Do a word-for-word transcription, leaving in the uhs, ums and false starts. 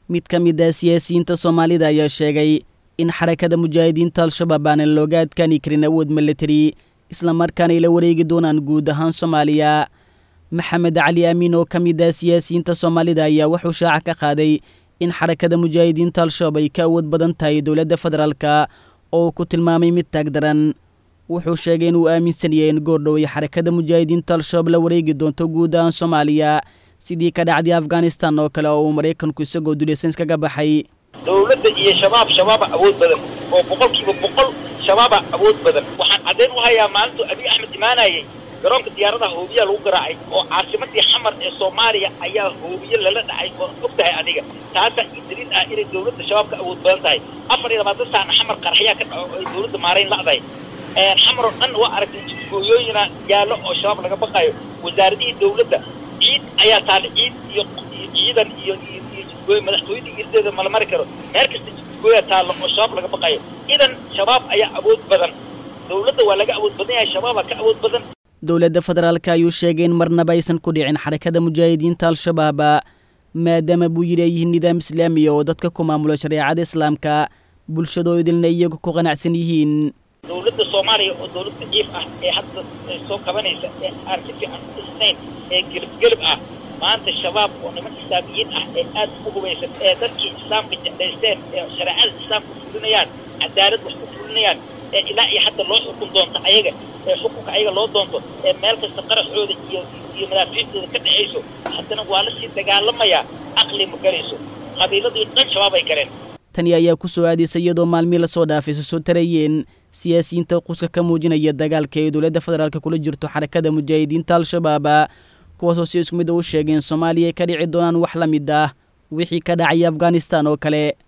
mid ka mid ah siyaasiyiinta Soomaalida ayaa sheegay in xarakada mujaahidiinta Al-Shabaab aan looga adkaan karin awood military isla markaana ay la wareegi doonaan guud ahaan Soomaaliya. Maxamed Cali Amiin oo ka mid ah siyaasiyiinta Soomaalida ayaa wuxuu shaaca ka qaaday in xarakada mujaahidiinta Al-Shabaab ay ka awood badan tahay dowladda federaalka oo ku tilmaamay mid taagdaran. wuxuu sheegay inuu aaminsan yahay in goordhow ay xarakada mujaahidiinta Al-Shabaab la wareegi doonto guud ahaan Soomaaliya sidii ka dhacday Afghanistan oo kale oo Mareykanku isagoo duleysans kaga baxay. dowladda iyo shabaab shabaab awood badan oo boqolkiiba boqol shabaab awood badan waxaan cadeen u hayaa maalintu Abiy Ahmed imaanayay garoonka diyaaradaha hoobiya lagu garaacay oo caasimadii xamar ee Soomaaliya ayaa hoobiya lala dhacay oo ogtahay adiga taasa idriin ah in dowladda shabaabka awood badan tahay afar iyo labaatan sano xamar qarxiya ka dhaco oo dowladda maareyn la'day ee xamar dhan waa aragtay gooyooyina yaalo oo shabaab laga baqayo wasaaradii dowladda ciid ayaa taal ciid iyo ciidan iyo gooy madaxtooyada irdeeda ma la mari karo meel kasta gooya taal oo shabaab laga baqayo idan shabaab ayaa awood badan dowladda waa laga awood badan yahay shabaab ka awood badan. dowladda federaalka ayuu sheegay in marnaba aysan ku dhicin xarakada mujaahidiinta Al-Shabaab maadaama buu yihiin nidaam islaami oo dadka ku maamulo shariicada islaamka bulshadoodilna iyagu ku qanacsan yihiin. dowladda Soomaaliya oo dowlad daciif ah ee hadda soo kabanaysa ee arkifi aan isnayn ee galab galab ah maanta shabaab oo niman islaamiyiin ah ee aad u hubaysan ee dadkii islaamka jeclaysteen ee shariicada islaamka fulinayaan cadaalad wax ku fulinayaan ee ilaa iyo hadda loo xukun doonto ayaga ee xukunka ayaga loo doonto ee meel kasta qaraxooda iyo iyo madaafiicdooda ka dhacayso haddana waa la sii dagaalamayaa aqli ma garayso qabiiladii dhan shabaab ay gareen. tani ayaa ku soo aadisay iyadoo maalmii la soo dhaafay soo tarayeen siyaasiyiinta quska ka muujinaya dagaalka ee dowladda federaalka kula jirto xarakada mujaahidiinta Al-Shabaab kuwaasoo si isku mid u sheegeen Soomaaliya ka dhici doonaan wax la mid ah wixii ka dhacay Afghanistan oo kale.